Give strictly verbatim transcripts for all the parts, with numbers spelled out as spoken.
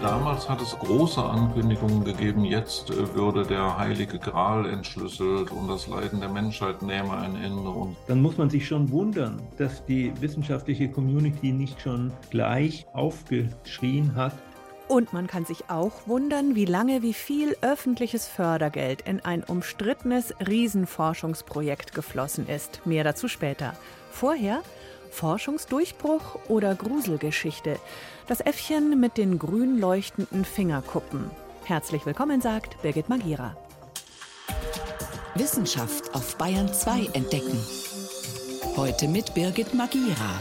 Damals hat es große Ankündigungen gegeben, jetzt äh, würde der Heilige Gral entschlüsselt und das Leiden der Menschheit nähme ein Ende. Und dann muss man sich schon wundern, dass die wissenschaftliche Community nicht schon gleich aufgeschrien hat. Und man kann sich auch wundern, wie lange, wie viel öffentliches Fördergeld in ein umstrittenes Riesenforschungsprojekt geflossen ist. Mehr dazu später. Vorher Forschungsdurchbruch oder Gruselgeschichte. Das Äffchen mit den grün leuchtenden Fingerkuppen. Herzlich willkommen, sagt Birgit Magira. Wissenschaft auf Bayern zwei entdecken. Heute mit Birgit Magira.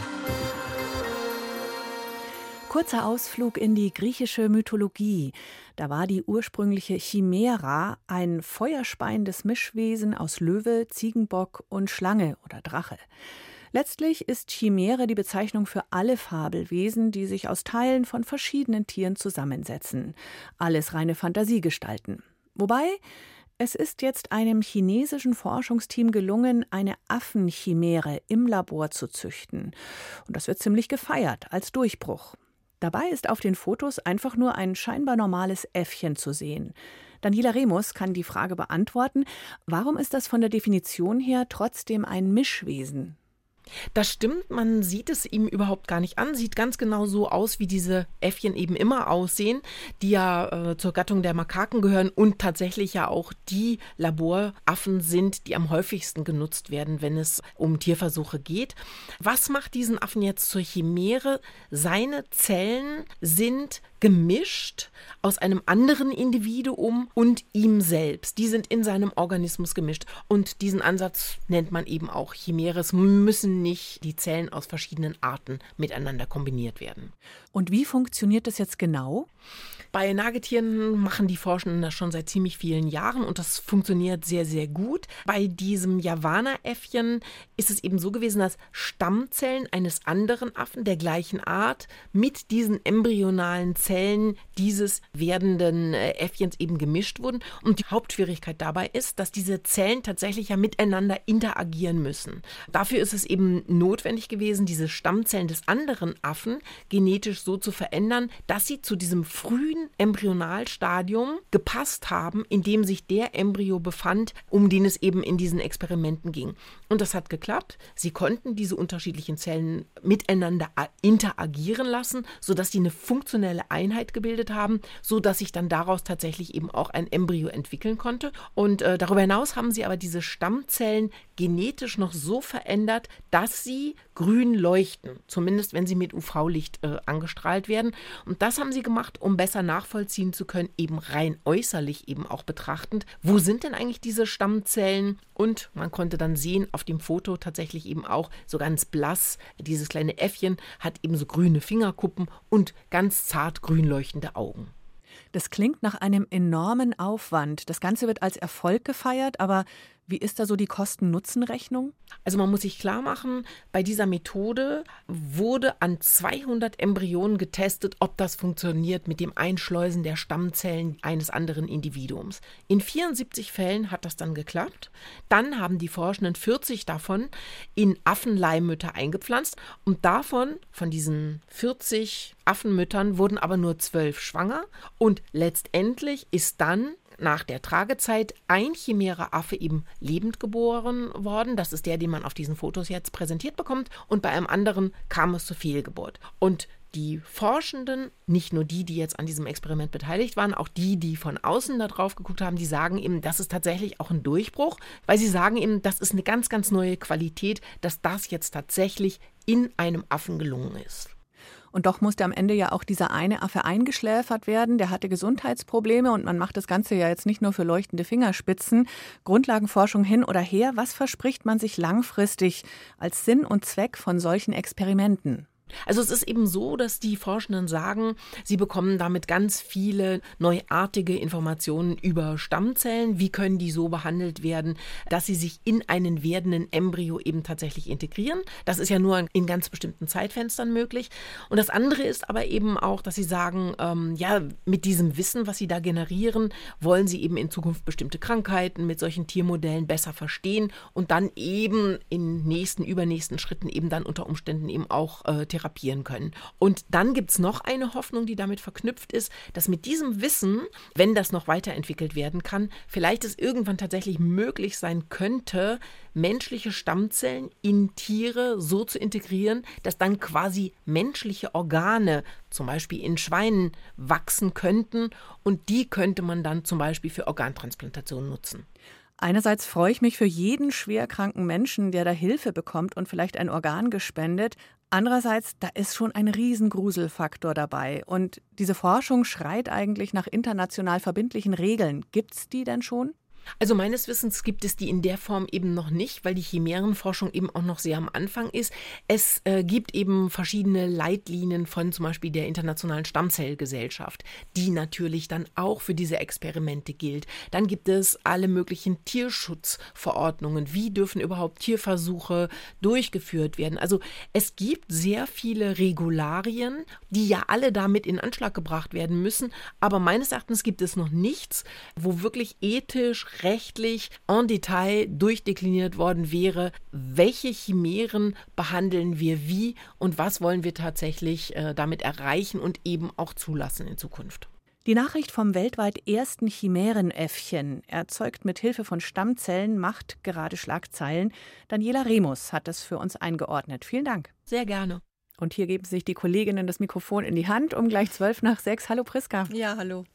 Kurzer Ausflug in die griechische Mythologie. Da war die ursprüngliche Chimära ein feuerspeiendes Mischwesen aus Löwe, Ziegenbock und Schlange oder Drache. Letztlich ist Chimäre die Bezeichnung für alle Fabelwesen, die sich aus Teilen von verschiedenen Tieren zusammensetzen. Alles reine Fantasiegestalten. Wobei, es ist jetzt einem chinesischen Forschungsteam gelungen, eine Affenchimäre im Labor zu züchten. Und das wird ziemlich gefeiert als Durchbruch. Dabei ist auf den Fotos einfach nur ein scheinbar normales Äffchen zu sehen. Daniela Remus kann die Frage beantworten, warum ist das von der Definition her trotzdem ein Mischwesen? Das stimmt, man sieht es ihm überhaupt gar nicht an. Sieht ganz genau so aus, wie diese Äffchen eben immer aussehen, die ja äh, zur Gattung der Makaken gehören und tatsächlich ja auch die Laboraffen sind, die am häufigsten genutzt werden, wenn es um Tierversuche geht. Was macht diesen Affen jetzt zur Chimäre? Seine Zellen sind gemischt aus einem anderen Individuum und ihm selbst. Die sind in seinem Organismus gemischt. Und diesen Ansatz nennt man eben auch Chimäre. Es müssen nicht die Zellen aus verschiedenen Arten miteinander kombiniert werden. Und wie funktioniert das jetzt genau? Bei Nagetieren machen die Forschenden das schon seit ziemlich vielen Jahren und das funktioniert sehr, sehr gut. Bei diesem Javana-Äffchen ist es eben so gewesen, dass Stammzellen eines anderen Affen der gleichen Art mit diesen embryonalen Zellen dieses werdenden Äffchens eben gemischt wurden. Und die Hauptschwierigkeit dabei ist, dass diese Zellen tatsächlich ja miteinander interagieren müssen. Dafür ist es eben notwendig gewesen, diese Stammzellen des anderen Affen genetisch so zu verändern, dass sie zu diesem frühen Embryonalstadium gepasst haben, in dem sich der Embryo befand, um den es eben in diesen Experimenten ging. Und das hat geklappt. Sie konnten diese unterschiedlichen Zellen miteinander interagieren lassen, sodass sie eine funktionelle Einheit gebildet haben, sodass sich dann daraus tatsächlich eben auch ein Embryo entwickeln konnte. Und äh, darüber hinaus haben sie aber diese Stammzellen genetisch noch so verändert, dass sie grün leuchten, zumindest wenn sie mit U V-Licht äh, angestrahlt werden. Und das haben sie gemacht, um besser nachvollziehen zu können, eben rein äußerlich eben auch betrachtend, wo sind denn eigentlich diese Stammzellen? Und man konnte dann sehen auf dem Foto tatsächlich eben auch so ganz blass, dieses kleine Äffchen hat eben so grüne Fingerkuppen und ganz zart grün leuchtende Augen. Das klingt nach einem enormen Aufwand. Das Ganze wird als Erfolg gefeiert, aber wie ist da so die Kosten-Nutzen-Rechnung? Also man muss sich klar machen, bei dieser Methode wurde an zweihundert Embryonen getestet, ob das funktioniert mit dem Einschleusen der Stammzellen eines anderen Individuums. In vierundsiebzig Fällen hat das dann geklappt. Dann haben die Forschenden vierzig davon in Affenleihmütter eingepflanzt und davon, von diesen vierzig Affenmüttern, wurden aber nur zwölf schwanger und letztendlich ist dann nach der Tragezeit ein Chimäre-Affe eben lebend geboren worden. Das ist der, den man auf diesen Fotos jetzt präsentiert bekommt. Und bei einem anderen kam es zur Fehlgeburt. Und die Forschenden, nicht nur die, die jetzt an diesem Experiment beteiligt waren, auch die, die von außen da drauf geguckt haben, die sagen eben, das ist tatsächlich auch ein Durchbruch, weil sie sagen eben, das ist eine ganz, ganz neue Qualität, dass das jetzt tatsächlich in einem Affen gelungen ist. Und doch musste am Ende ja auch dieser eine Affe eingeschläfert werden. Der hatte Gesundheitsprobleme und man macht das Ganze ja jetzt nicht nur für leuchtende Fingerspitzen. Grundlagenforschung hin oder her, was verspricht man sich langfristig als Sinn und Zweck von solchen Experimenten? Also es ist eben so, dass die Forschenden sagen, sie bekommen damit ganz viele neuartige Informationen über Stammzellen. Wie können die so behandelt werden, dass sie sich in einen werdenden Embryo eben tatsächlich integrieren? Das ist ja nur in ganz bestimmten Zeitfenstern möglich. Und das andere ist aber eben auch, dass sie sagen, ähm, ja, mit diesem Wissen, was sie da generieren, wollen sie eben in Zukunft bestimmte Krankheiten mit solchen Tiermodellen besser verstehen und dann eben in nächsten, übernächsten Schritten eben dann unter Umständen eben auch äh, therapieren können. Und dann gibt es noch eine Hoffnung, die damit verknüpft ist, dass mit diesem Wissen, wenn das noch weiterentwickelt werden kann, vielleicht es irgendwann tatsächlich möglich sein könnte, menschliche Stammzellen in Tiere so zu integrieren, dass dann quasi menschliche Organe zum Beispiel in Schweinen wachsen könnten und die könnte man dann zum Beispiel für Organtransplantation nutzen. Einerseits freue ich mich für jeden schwerkranken Menschen, der da Hilfe bekommt und vielleicht ein Organ gespendet. Andererseits, da ist schon ein Riesengruselfaktor dabei. Und diese Forschung schreit eigentlich nach international verbindlichen Regeln. Gibt's die denn schon? Also meines Wissens gibt es die in der Form eben noch nicht, weil die Chimärenforschung eben auch noch sehr am Anfang ist. Es äh, gibt eben verschiedene Leitlinien von zum Beispiel der Internationalen Stammzellgesellschaft, die natürlich dann auch für diese Experimente gilt. Dann gibt es alle möglichen Tierschutzverordnungen. Wie dürfen überhaupt Tierversuche durchgeführt werden? Also es gibt sehr viele Regularien, die ja alle damit in Anschlag gebracht werden müssen. Aber meines Erachtens gibt es noch nichts, wo wirklich ethisch rechtlich en Detail durchdekliniert worden wäre, welche Chimären behandeln wir wie und was wollen wir tatsächlich äh, damit erreichen und eben auch zulassen in Zukunft. Die Nachricht vom weltweit ersten Chimärenäffchen, erzeugt mit Hilfe von Stammzellen, macht gerade Schlagzeilen. Daniela Remus hat das für uns eingeordnet. Vielen Dank. Sehr gerne. Und hier geben sich die Kolleginnen das Mikrofon in die Hand um gleich zwölf nach sechs. Hallo Priska. Ja, hallo.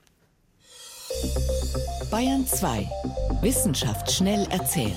Bayern zwei. Wissenschaft schnell erzählt.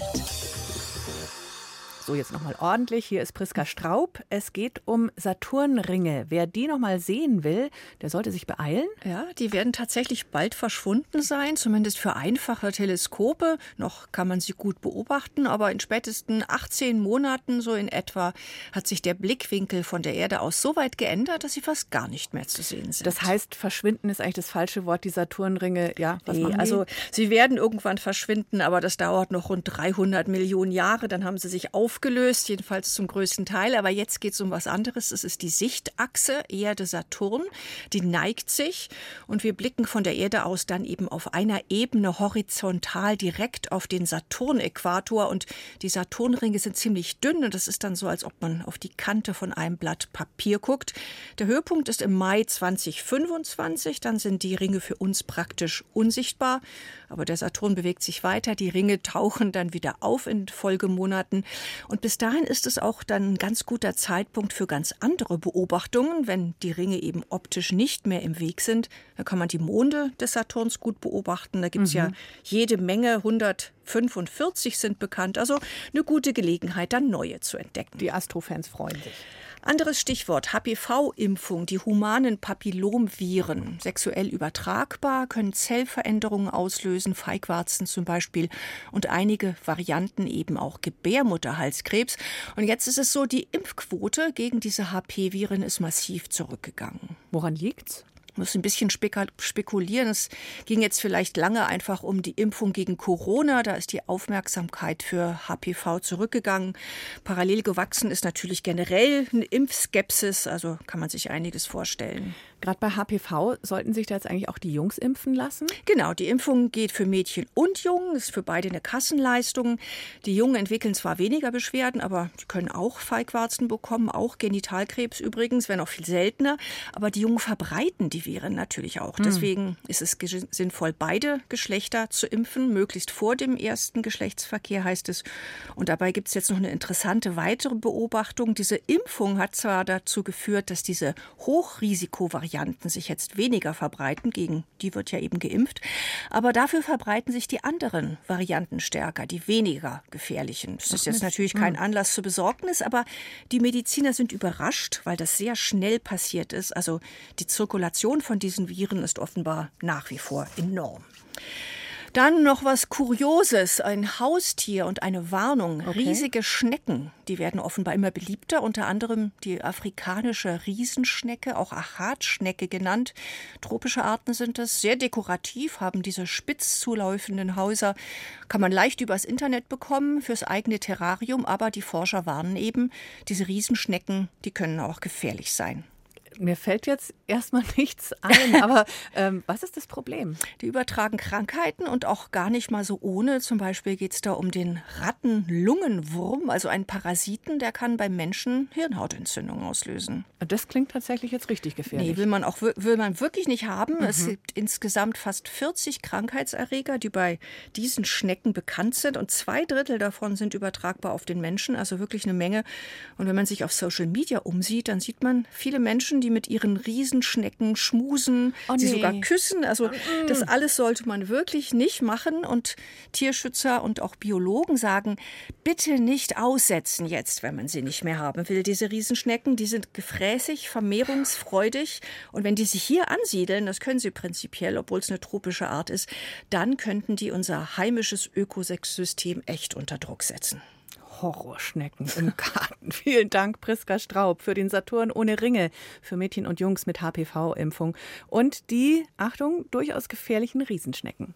So, jetzt nochmal ordentlich. Hier ist Priska Straub. Es geht um Saturnringe. Wer die nochmal sehen will, der sollte sich beeilen. Ja, die werden tatsächlich bald verschwunden sein, zumindest für einfache Teleskope. Noch kann man sie gut beobachten, aber in spätestens achtzehn Monaten so in etwa hat sich der Blickwinkel von der Erde aus so weit geändert, dass sie fast gar nicht mehr zu sehen sind. Das heißt, verschwinden ist eigentlich das falsche Wort, die Saturnringe. Ja, was nee, machen die? Also sie werden irgendwann verschwinden, aber das dauert noch rund dreihundert Millionen Jahre. Dann haben sie sich aufgelöst. Aufgelöst, jedenfalls zum größten Teil. Aber jetzt geht es um was anderes. Es ist die Sichtachse Erde-Saturn. Die neigt sich und wir blicken von der Erde aus dann eben auf einer Ebene horizontal direkt auf den Saturn-Äquator. Und die Saturnringe sind ziemlich dünn und das ist dann so, als ob man auf die Kante von einem Blatt Papier guckt. Der Höhepunkt ist im Mai zweitausendfünfundzwanzig. Dann sind die Ringe für uns praktisch unsichtbar. Aber der Saturn bewegt sich weiter. Die Ringe tauchen dann wieder auf in Folgemonaten. Und bis dahin ist es auch dann ein ganz guter Zeitpunkt für ganz andere Beobachtungen. Wenn die Ringe eben optisch nicht mehr im Weg sind, dann kann man die Monde des Saturns gut beobachten. Da gibt es mhm. ja jede Menge, hundertfünfundvierzig sind bekannt. Also eine gute Gelegenheit, dann neue zu entdecken. Die Astrofans freuen sich. Anderes Stichwort, H P V-Impfung, die humanen Papillomviren, sexuell übertragbar, können Zellveränderungen auslösen, Feigwarzen zum Beispiel und einige Varianten eben auch Gebärmutterhalskrebs. Und jetzt ist es so, die Impfquote gegen diese H P-Viren ist massiv zurückgegangen. Woran liegt's? Ich muss ein bisschen spekulieren. Es ging jetzt vielleicht lange einfach um die Impfung gegen Corona. Da ist die Aufmerksamkeit für H P V zurückgegangen. Parallel gewachsen ist natürlich generell eine Impfskepsis. Also kann man sich einiges vorstellen. Gerade bei H P V sollten sich da jetzt eigentlich auch die Jungs impfen lassen? Genau, die Impfung geht für Mädchen und Jungen, ist für beide eine Kassenleistung. Die Jungen entwickeln zwar weniger Beschwerden, aber die können auch Feigwarzen bekommen, auch Genitalkrebs übrigens, wenn auch viel seltener. Aber die Jungen verbreiten die Viren natürlich auch. Hm. Deswegen ist es ge- sinnvoll, beide Geschlechter zu impfen, möglichst vor dem ersten Geschlechtsverkehr, heißt es. Und dabei gibt es jetzt noch eine interessante weitere Beobachtung. Diese Impfung hat zwar dazu geführt, dass diese Hochrisikovarianten sich jetzt weniger verbreiten, gegen die wird ja eben geimpft, aber dafür verbreiten sich die anderen Varianten stärker, die weniger gefährlichen. Das ist jetzt natürlich kein Anlass zur Besorgnis, aber die Mediziner sind überrascht, weil das sehr schnell passiert ist. Also die Zirkulation von diesen Viren ist offenbar nach wie vor enorm. Dann noch was Kurioses, ein Haustier und eine Warnung. Okay. Riesige Schnecken, die werden offenbar immer beliebter, unter anderem die afrikanische Riesenschnecke, auch Achatschnecke genannt. Tropische Arten sind das, sehr dekorativ, haben diese spitz zulaufenden Häuser, kann man leicht übers Internet bekommen fürs eigene Terrarium, aber die Forscher warnen eben, diese Riesenschnecken, die können auch gefährlich sein. Mir fällt jetzt erstmal nichts ein, aber ähm, was ist das Problem? Die übertragen Krankheiten und auch gar nicht mal so ohne. Zum Beispiel geht es da um den Rattenlungenwurm, also einen Parasiten, der kann beim Menschen Hirnhautentzündung auslösen. Das klingt tatsächlich jetzt richtig gefährlich. Nee, will man auch will man wirklich nicht haben. Mhm. Es gibt insgesamt fast vierzig Krankheitserreger, die bei diesen Schnecken bekannt sind und zwei Drittel davon sind übertragbar auf den Menschen, also wirklich eine Menge. Und wenn man sich auf Social Media umsieht, dann sieht man viele Menschen, die mit ihren Riesenschnecken schmusen, oh, sie nee. sogar küssen. Also mm. das alles sollte man wirklich nicht machen. Und Tierschützer und auch Biologen sagen, bitte nicht aussetzen jetzt, wenn man sie nicht mehr haben will. Diese Riesenschnecken, die sind gefräßig, vermehrungsfreudig. Und wenn die sich hier ansiedeln, das können sie prinzipiell, obwohl es eine tropische Art ist, dann könnten die unser heimisches Ökosystem echt unter Druck setzen. Horrorschnecken im Garten. Vielen Dank, Priska Straub, für den Saturn ohne Ringe für Mädchen und Jungs mit H P V-Impfung und die, Achtung, durchaus gefährlichen Riesenschnecken.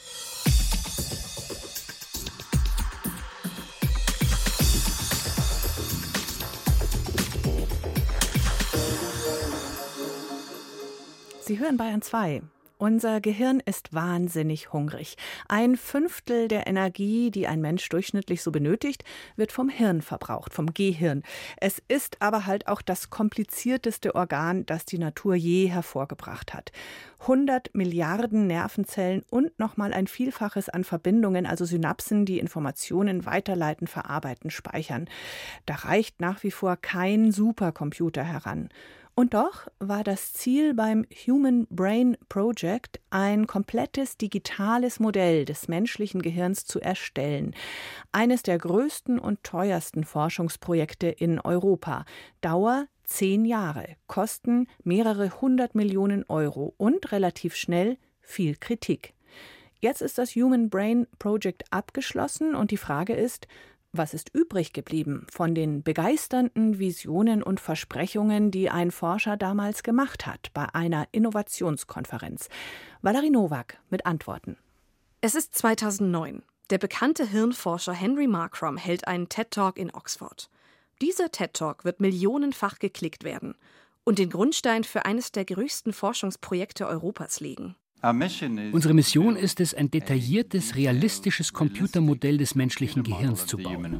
Sie hören Bayern zwei. Unser Gehirn ist wahnsinnig hungrig. Ein Fünftel der Energie, die ein Mensch durchschnittlich so benötigt, wird vom Hirn verbraucht, vom Gehirn. Es ist aber halt auch das komplizierteste Organ, das die Natur je hervorgebracht hat. hundert Milliarden Nervenzellen und nochmal ein Vielfaches an Verbindungen, also Synapsen, die Informationen weiterleiten, verarbeiten, speichern. Da reicht nach wie vor kein Supercomputer heran. Und doch war das Ziel beim Human Brain Project, ein komplettes digitales Modell des menschlichen Gehirns zu erstellen. Eines der größten und teuersten Forschungsprojekte in Europa. Dauer zehn Jahre, Kosten mehrere hundert Millionen Euro und relativ schnell viel Kritik. Jetzt ist das Human Brain Project abgeschlossen und die Frage ist, was ist übrig geblieben von den begeisternden Visionen und Versprechungen, die ein Forscher damals gemacht hat bei einer Innovationskonferenz? Valerie Nowak mit Antworten. Es ist zweitausendneun. Der bekannte Hirnforscher Henry Markram hält einen TED-Talk in Oxford. Dieser TED-Talk wird millionenfach geklickt werden und den Grundstein für eines der größten Forschungsprojekte Europas legen. Unsere Mission ist es, ein detailliertes, realistisches Computermodell des menschlichen Gehirns zu bauen.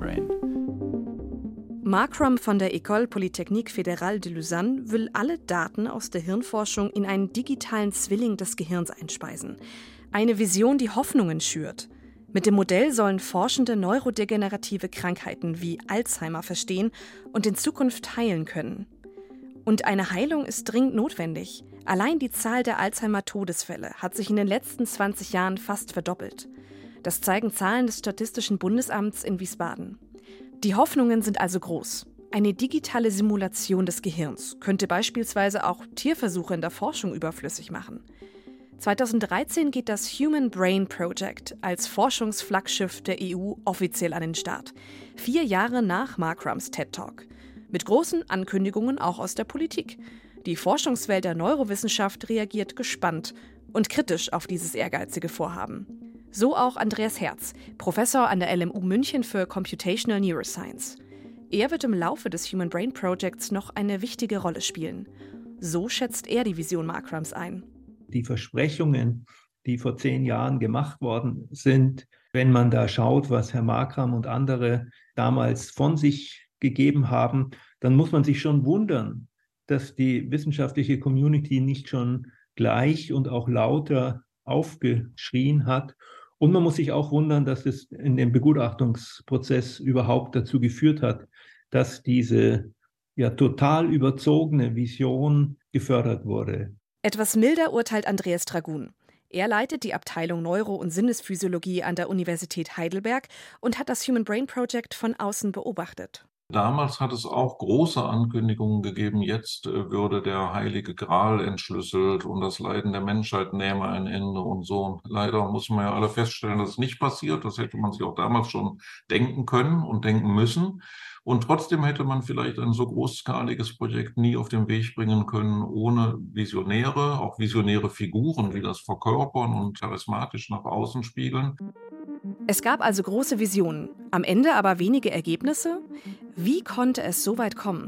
Markram von der École Polytechnique Fédérale de Lausanne will alle Daten aus der Hirnforschung in einen digitalen Zwilling des Gehirns einspeisen. Eine Vision, die Hoffnungen schürt. Mit dem Modell sollen Forschende neurodegenerative Krankheiten wie Alzheimer verstehen und in Zukunft heilen können. Und eine Heilung ist dringend notwendig. Allein die Zahl der Alzheimer-Todesfälle hat sich in den letzten zwanzig Jahren fast verdoppelt. Das zeigen Zahlen des Statistischen Bundesamts in Wiesbaden. Die Hoffnungen sind also groß. Eine digitale Simulation des Gehirns könnte beispielsweise auch Tierversuche in der Forschung überflüssig machen. zweitausenddreizehn geht das Human Brain Project als Forschungsflaggschiff der E U offiziell an den Start. Vier Jahre nach Markrams TED-Talk. Mit großen Ankündigungen auch aus der Politik. Die Forschungswelt der Neurowissenschaft reagiert gespannt und kritisch auf dieses ehrgeizige Vorhaben. So auch Andreas Herz, Professor an der L M U München für Computational Neuroscience. Er wird im Laufe des Human Brain Projects noch eine wichtige Rolle spielen. So schätzt er die Vision Markrams ein. Die Versprechungen, die vor zehn Jahren gemacht worden sind, wenn man da schaut, was Herr Markram und andere damals von sich gegeben haben, dann muss man sich schon wundern, dass die wissenschaftliche Community nicht schon gleich und auch lauter aufgeschrien hat. Und man muss sich auch wundern, dass es in dem Begutachtungsprozess überhaupt dazu geführt hat, dass diese ja total überzogene Vision gefördert wurde. Etwas milder urteilt Andreas Dragun. Er leitet die Abteilung Neuro- und Sinnesphysiologie an der Universität Heidelberg und hat das Human Brain Project von außen beobachtet. Damals hat es auch große Ankündigungen gegeben, jetzt würde der Heilige Gral entschlüsselt und das Leiden der Menschheit nähme ein Ende und so. Und leider muss man ja alle feststellen, dass es nicht passiert. Das hätte man sich auch damals schon denken können und denken müssen. Und trotzdem hätte man vielleicht ein so großskaliges Projekt nie auf den Weg bringen können, ohne Visionäre, auch visionäre Figuren, die das verkörpern und charismatisch nach außen spiegeln. Es gab also große Visionen, am Ende aber wenige Ergebnisse. Wie konnte es so weit kommen?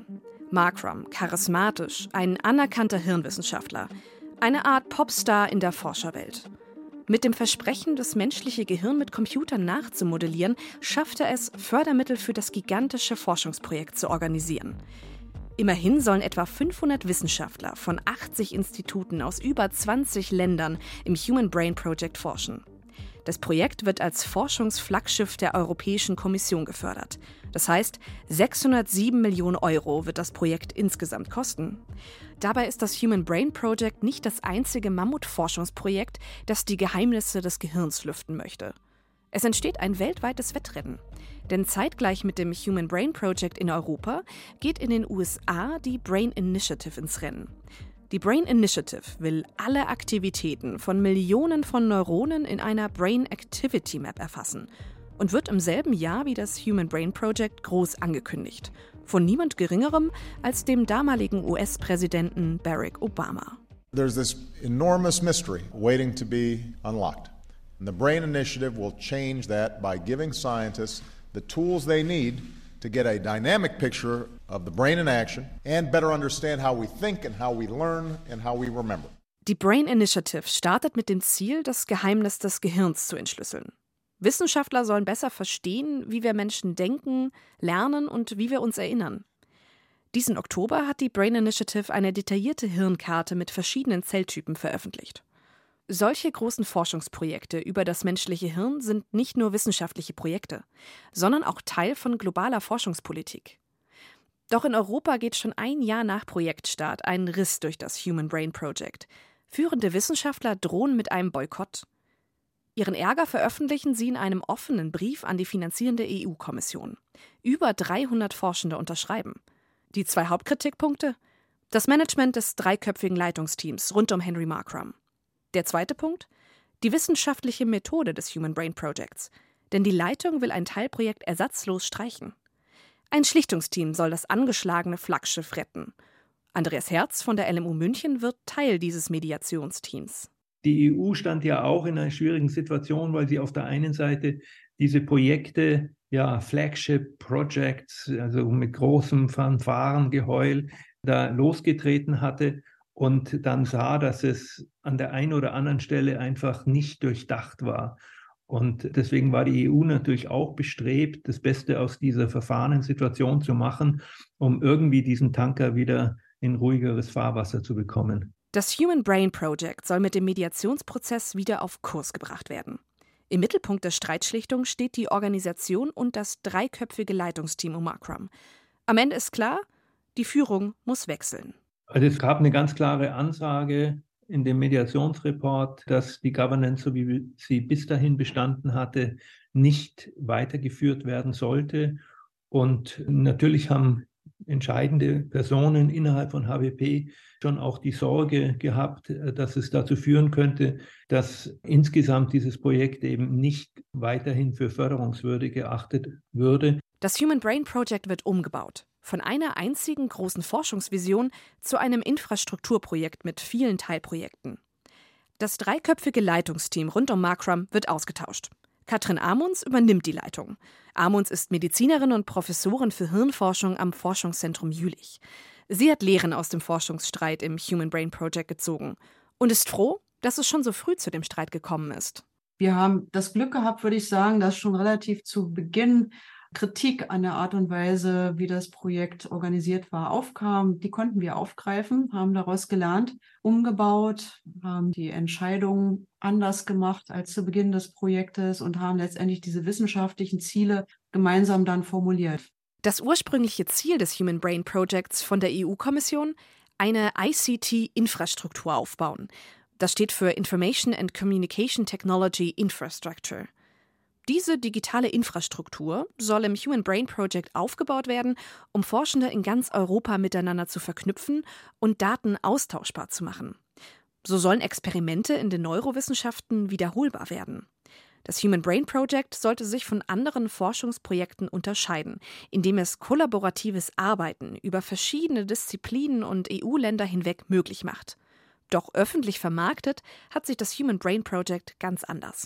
Markram, charismatisch, ein anerkannter Hirnwissenschaftler, eine Art Popstar in der Forscherwelt. Mit dem Versprechen, das menschliche Gehirn mit Computern nachzumodellieren, schafft er es, Fördermittel für das gigantische Forschungsprojekt zu organisieren. Immerhin sollen etwa fünfhundert Wissenschaftler von achtzig Instituten aus über zwanzig Ländern im Human Brain Project forschen. Das Projekt wird als Forschungsflaggschiff der Europäischen Kommission gefördert. Das heißt, sechshundertsieben Millionen Euro wird das Projekt insgesamt kosten. Dabei ist das Human Brain Project nicht das einzige Mammutforschungsprojekt, das die Geheimnisse des Gehirns lüften möchte. Es entsteht ein weltweites Wettrennen. Denn zeitgleich mit dem Human Brain Project in Europa geht in den U S A die Brain Initiative ins Rennen. Die Brain Initiative will alle Aktivitäten von Millionen von Neuronen in einer Brain Activity Map erfassen und wird im selben Jahr wie das Human Brain Project groß angekündigt. Von niemand Geringerem als dem damaligen U S-Präsidenten Barack Obama. There's this enormous mystery waiting to be unlocked. And the Brain Initiative will change that by giving scientists the tools they need to get a dynamic picture of the brain in action and better understand how we think and how we learn and how we remember. Die Brain Initiative startet mit dem Ziel, das Geheimnis des Gehirns zu entschlüsseln. Wissenschaftler sollen besser verstehen, wie wir Menschen denken, lernen und wie wir uns erinnern. Diesen Oktober hat die Brain Initiative eine detaillierte Hirnkarte mit verschiedenen Zelltypen veröffentlicht. Solche großen Forschungsprojekte über das menschliche Hirn sind nicht nur wissenschaftliche Projekte, sondern auch Teil von globaler Forschungspolitik. Doch in Europa geht schon ein Jahr nach Projektstart ein Riss durch das Human Brain Project. Führende Wissenschaftler drohen mit einem Boykott. Ihren Ärger veröffentlichen sie in einem offenen Brief an die finanzierende E U-Kommission. Über dreihundert Forschende unterschreiben. Die zwei Hauptkritikpunkte? Das Management des dreiköpfigen Leitungsteams rund um Henry Markram. Der zweite Punkt? Die wissenschaftliche Methode des Human Brain Projects. Denn die Leitung will ein Teilprojekt ersatzlos streichen. Ein Schlichtungsteam soll das angeschlagene Flaggschiff retten. Andreas Herz von der L M U München wird Teil dieses Mediationsteams. Die E U stand ja auch in einer schwierigen Situation, weil sie auf der einen Seite diese Projekte, ja, Flagship Projects, also mit großem Fanfarengeheul, da losgetreten hatte und dann sah, dass es an der einen oder anderen Stelle einfach nicht durchdacht war. Und deswegen war die E U natürlich auch bestrebt, das Beste aus dieser verfahrenen Situation zu machen, um irgendwie diesen Tanker wieder in ruhigeres Fahrwasser zu bekommen. Das Human Brain Project soll mit dem Mediationsprozess wieder auf Kurs gebracht werden. Im Mittelpunkt der Streitschlichtung steht die Organisation und das dreiköpfige Leitungsteam um Markram. Am Ende ist klar, die Führung muss wechseln. Also es gab eine ganz klare Ansage in dem Mediationsreport, dass die Governance, so wie sie bis dahin bestanden hatte, nicht weitergeführt werden sollte. Und natürlich haben entscheidende Personen innerhalb von H W P schon auch die Sorge gehabt, dass es dazu führen könnte, dass insgesamt dieses Projekt eben nicht weiterhin für förderungswürdig geachtet würde. Das Human Brain Project wird umgebaut. Von einer einzigen großen Forschungsvision zu einem Infrastrukturprojekt mit vielen Teilprojekten. Das dreiköpfige Leitungsteam rund um Markram wird ausgetauscht. Katrin Amunds übernimmt die Leitung. Amunds ist Medizinerin und Professorin für Hirnforschung am Forschungszentrum Jülich. Sie hat Lehren aus dem Forschungsstreit im Human Brain Project gezogen und ist froh, dass es schon so früh zu dem Streit gekommen ist. Wir haben das Glück gehabt, würde ich sagen, dass schon relativ zu Beginn Kritik an der Art und Weise, wie das Projekt organisiert war, aufkam. Die konnten wir aufgreifen, haben daraus gelernt, umgebaut, haben die Entscheidungen anders gemacht als zu Beginn des Projektes und haben letztendlich diese wissenschaftlichen Ziele gemeinsam dann formuliert. Das ursprüngliche Ziel des Human Brain Projects von der E U-Kommission? Eine I C T-Infrastruktur aufbauen. Das steht für Information and Communication Technology Infrastructure. Diese digitale Infrastruktur soll im Human Brain Project aufgebaut werden, um Forschende in ganz Europa miteinander zu verknüpfen und Daten austauschbar zu machen. So sollen Experimente in den Neurowissenschaften wiederholbar werden. Das Human Brain Project sollte sich von anderen Forschungsprojekten unterscheiden, indem es kollaboratives Arbeiten über verschiedene Disziplinen und E U-Länder hinweg möglich macht. Doch öffentlich vermarktet hat sich das Human Brain Project ganz anders.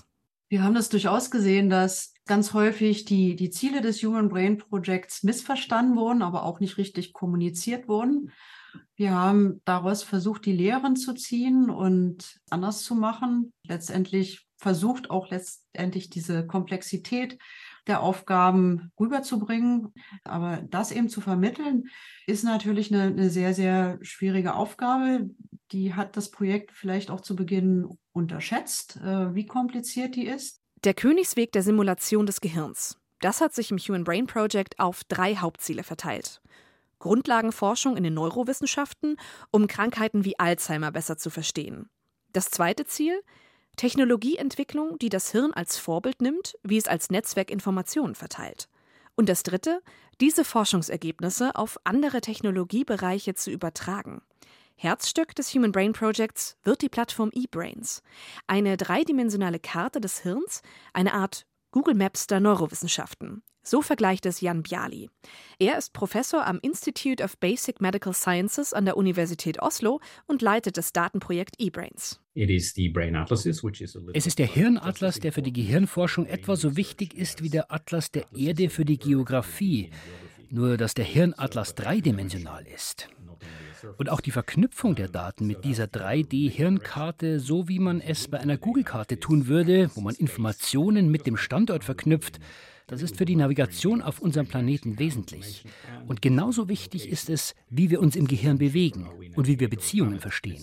Wir haben das durchaus gesehen, dass ganz häufig die, die Ziele des Human Brain Projects missverstanden wurden, aber auch nicht richtig kommuniziert wurden. Wir haben daraus versucht, die Lehren zu ziehen und anders zu machen. Letztendlich versucht auch letztendlich diese Komplexität der Aufgaben rüberzubringen. Aber das eben zu vermitteln, ist natürlich eine, eine sehr, sehr schwierige Aufgabe. Die hat das Projekt vielleicht auch zu Beginn unterschätzt, äh, wie kompliziert die ist. Der Königsweg der Simulation des Gehirns. Das hat sich im Human Brain Project auf drei Hauptziele verteilt. Grundlagenforschung in den Neurowissenschaften, um Krankheiten wie Alzheimer besser zu verstehen. Das zweite Ziel: Technologieentwicklung, die das Hirn als Vorbild nimmt, wie es als Netzwerk Informationen verteilt. Und das dritte: diese Forschungsergebnisse auf andere Technologiebereiche zu übertragen. Herzstück des Human Brain Projects wird die Plattform eBrains. Eine dreidimensionale Karte des Hirns, eine Art Google Maps der Neurowissenschaften. So vergleicht es Jan Bjali. Er ist Professor am Institute of Basic Medical Sciences an der Universität Oslo und leitet das Datenprojekt eBrains. Es ist der Hirnatlas, der für die Gehirnforschung etwa so wichtig ist wie der Atlas der Erde für die Geographie. Nur, dass der Hirnatlas dreidimensional ist. Und auch die Verknüpfung der Daten mit dieser drei D-Hirnkarte, so wie man es bei einer Google-Karte tun würde, wo man Informationen mit dem Standort verknüpft, das ist für die Navigation auf unserem Planeten wesentlich. Und genauso wichtig ist es, wie wir uns im Gehirn bewegen und wie wir Beziehungen verstehen.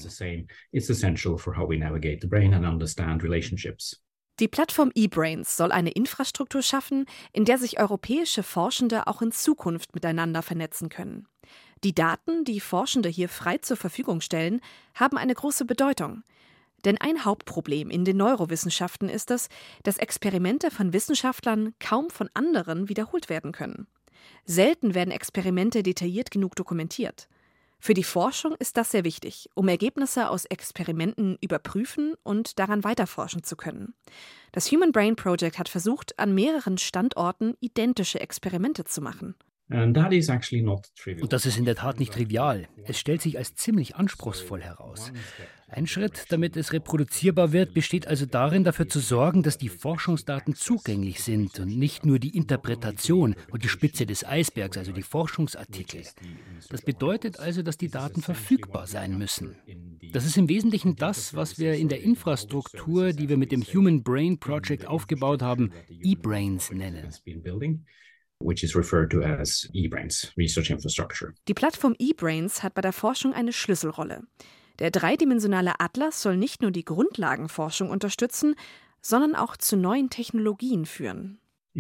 Die Plattform eBrains soll eine Infrastruktur schaffen, in der sich europäische Forschende auch in Zukunft miteinander vernetzen können. Die Daten, die Forschende hier frei zur Verfügung stellen, haben eine große Bedeutung. Denn ein Hauptproblem in den Neurowissenschaften ist es, dass Experimente von Wissenschaftlern kaum von anderen wiederholt werden können. Selten werden Experimente detailliert genug dokumentiert. Für die Forschung ist das sehr wichtig, um Ergebnisse aus Experimenten überprüfen und daran weiterforschen zu können. Das Human Brain Project hat versucht, an mehreren Standorten identische Experimente zu machen. Und das ist in der Tat nicht trivial. Es stellt sich als ziemlich anspruchsvoll heraus. Ein Schritt, damit es reproduzierbar wird, besteht also darin, dafür zu sorgen, dass die Forschungsdaten zugänglich sind und nicht nur die Interpretation und die Spitze des Eisbergs, also die Forschungsartikel. Das bedeutet also, dass die Daten verfügbar sein müssen. Das ist im Wesentlichen das, was wir in der Infrastruktur, die wir mit dem Human Brain Project aufgebaut haben, eBrains nennen. Which is referred to as eBrains, Research Infrastructure. Die Plattform eBrains hat bei der Forschung eine Schlüsselrolle. Der dreidimensionale Atlas soll nicht nur die Grundlagenforschung unterstützen, sondern auch zu neuen Technologien führen.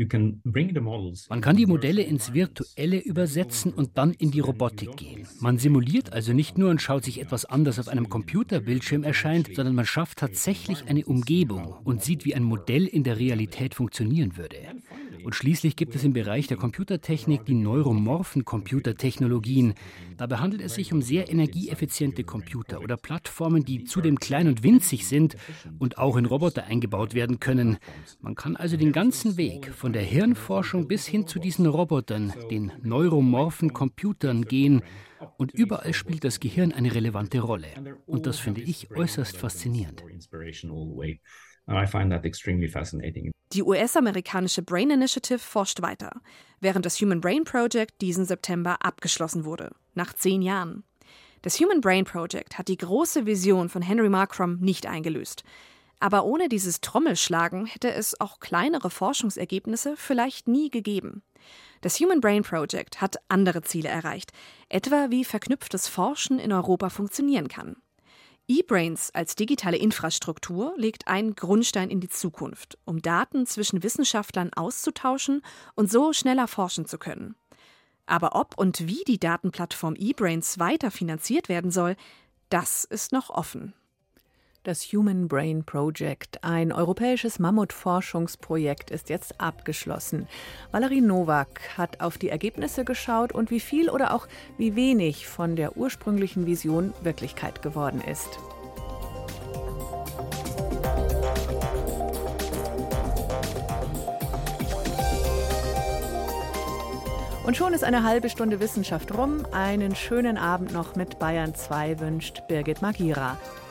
Man kann die Modelle ins Virtuelle übersetzen und dann in die Robotik gehen. Man simuliert also nicht nur und schaut sich etwas an, das auf einem Computerbildschirm erscheint, sondern man schafft tatsächlich eine Umgebung und sieht, wie ein Modell in der Realität funktionieren würde. Und schließlich gibt es im Bereich der Computertechnik die neuromorphen Computertechnologien. Dabei handelt es sich um sehr energieeffiziente Computer oder Plattformen, die zudem klein und winzig sind und auch in Roboter eingebaut werden können. Man kann also den ganzen Weg von der Hirnforschung bis hin zu diesen Robotern, den neuromorphen Computern gehen. Und überall spielt das Gehirn eine relevante Rolle. Und das finde ich äußerst faszinierend. Die U S-amerikanische Brain Initiative forscht weiter, während das Human Brain Project diesen September abgeschlossen wurde, nach zehn Jahren. Das Human Brain Project hat die große Vision von Henry Markram nicht eingelöst. Aber ohne dieses Trommelschlagen hätte es auch kleinere Forschungsergebnisse vielleicht nie gegeben. Das Human Brain Project hat andere Ziele erreicht, etwa wie verknüpftes Forschen in Europa funktionieren kann. eBrains als digitale Infrastruktur legt einen Grundstein in die Zukunft, um Daten zwischen Wissenschaftlern auszutauschen und so schneller forschen zu können. Aber ob und wie die Datenplattform eBrains weiter finanziert werden soll, das ist noch offen. Das Human Brain Project, ein europäisches Mammutforschungsprojekt, ist jetzt abgeschlossen. Valerie Nowak hat auf die Ergebnisse geschaut und wie viel oder auch wie wenig von der ursprünglichen Vision Wirklichkeit geworden ist. Und schon ist eine halbe Stunde Wissenschaft rum. Einen schönen Abend noch mit Bayern zwei wünscht Birgit Magira.